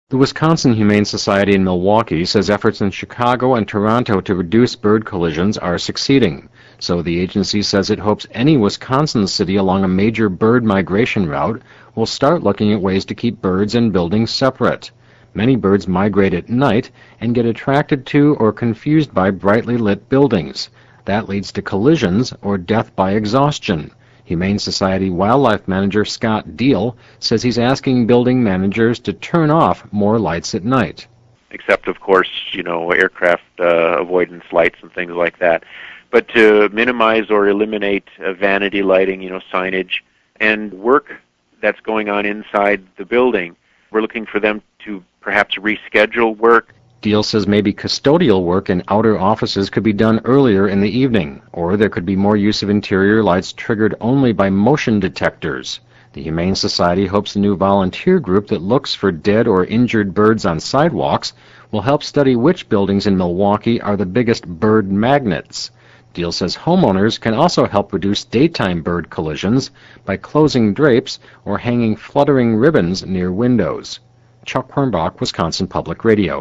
The Wisconsin Humane Society in Milwaukee says efforts in Chicago and Toronto to reduce bird collisions are succeeding. So the agency says it hopes any Wisconsin city along a major bird migration route will start looking at ways to keep birds and buildings separate. Many birds migrate at night and get attracted to or confused by brightly lit buildings. That leads to collisions or death by exhaustion. Humane Society Wildlife Manager Scott Deal says he's asking building managers to turn off more lights at night. Except, of course, aircraft avoidance lights and things like that. But to minimize or eliminate vanity lighting, signage, and work that's going on inside the building, we're looking for them to perhaps reschedule work. Deal says maybe custodial work in outer offices could be done earlier in the evening, or there could be more use of interior lights triggered only by motion detectors. The Humane Society hopes the new volunteer group that looks for dead or injured birds on sidewalks will help study which buildings in Milwaukee are the biggest bird magnets. Deal says homeowners can also help reduce daytime bird collisions by closing drapes or hanging fluttering ribbons near windows. Chuck Quirmbach, Wisconsin Public Radio.